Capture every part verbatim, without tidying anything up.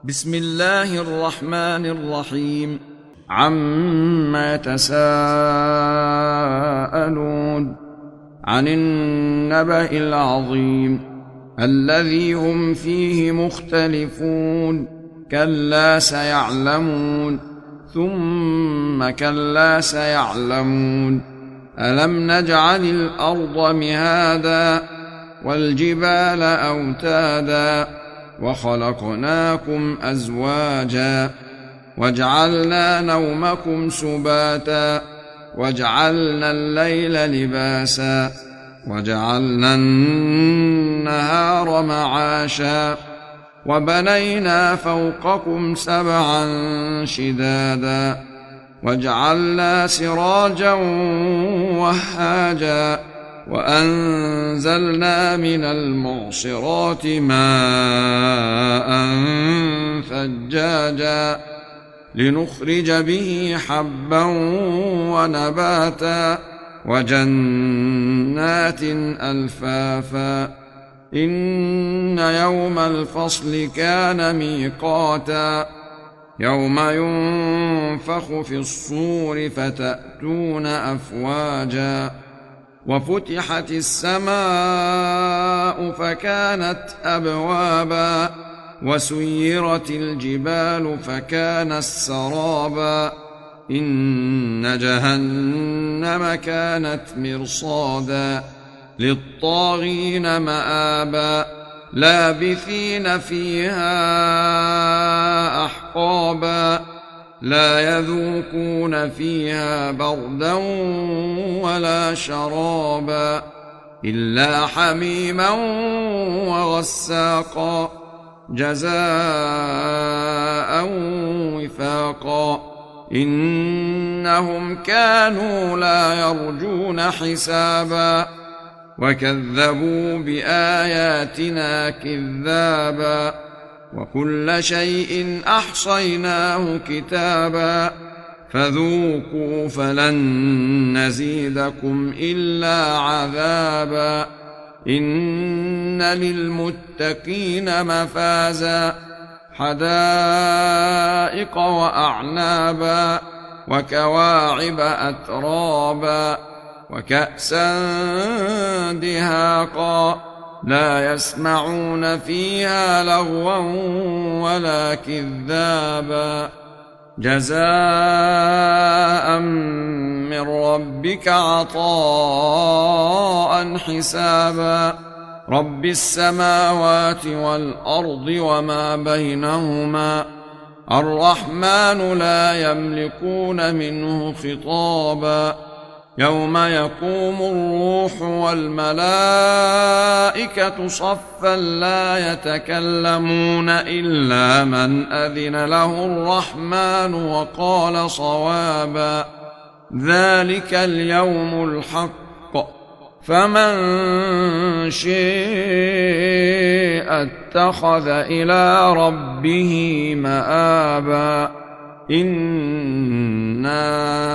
بسم الله الرحمن الرحيم. عما يتساءلون عن النبأ العظيم الذي هم فيه مختلفون كلا سيعلمون ثم كلا سيعلمون ألم نجعل الأرض مهادا والجبال أوتادا وخلقناكم أزواجا وجعلنا نومكم سباتا وجعلنا الليل لباسا وجعلنا النهار معاشا وبنينا فوقكم سبعا شدادا وجعلنا سراجا وهاجا وأنزلنا من المعصرات ماء ثجاجا لنخرج به حبا ونباتا وجنات ألفافا إن يوم الفصل كان ميقاتا يوم ينفخ في الصور فتأتون أفواجا وفتحت السماء فكانت أبوابا وسيرت الجبال فكانت سرابا إن جهنم كانت مرصادا للطاغين مآبا لابثين فيها أحقابا لا يذوقون فيها بردا ولا شرابا إلا حميما وغساقا جزاء وفاقا إنهم كانوا لا يرجون حسابا وكذبوا بآياتنا كذابا وكل شيء أحصيناه كتابا فذوقوا فلن نزيدكم إلا عذابا إن للمتقين مفازا حدائق وأعنابا وكواعب أترابا وكأسا دهاقا لا يسمعون فيها لغوا ولا كذابا جزاء من ربك عطاء حسابا رب السماوات والأرض وما بينهما الرحمن لا يملكون منه خطابا يوم يقوم الروح والملائكة صفا لا يتكلمون إلا من أذن له الرحمن وقال صوابا ذلك اليوم الحق فمن شاء اتخذ إلى ربه مآبا إنا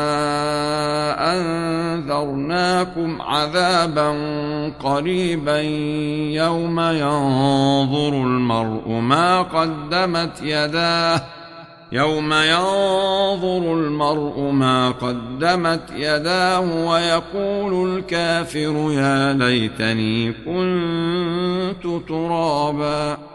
أنذرناكم عذابا قريبا يوم ينظر المرء ما قدمت يداه يوم ينظر المرء ما قدمت يداه ويقول الكافر يا ليتني كنت ترابا.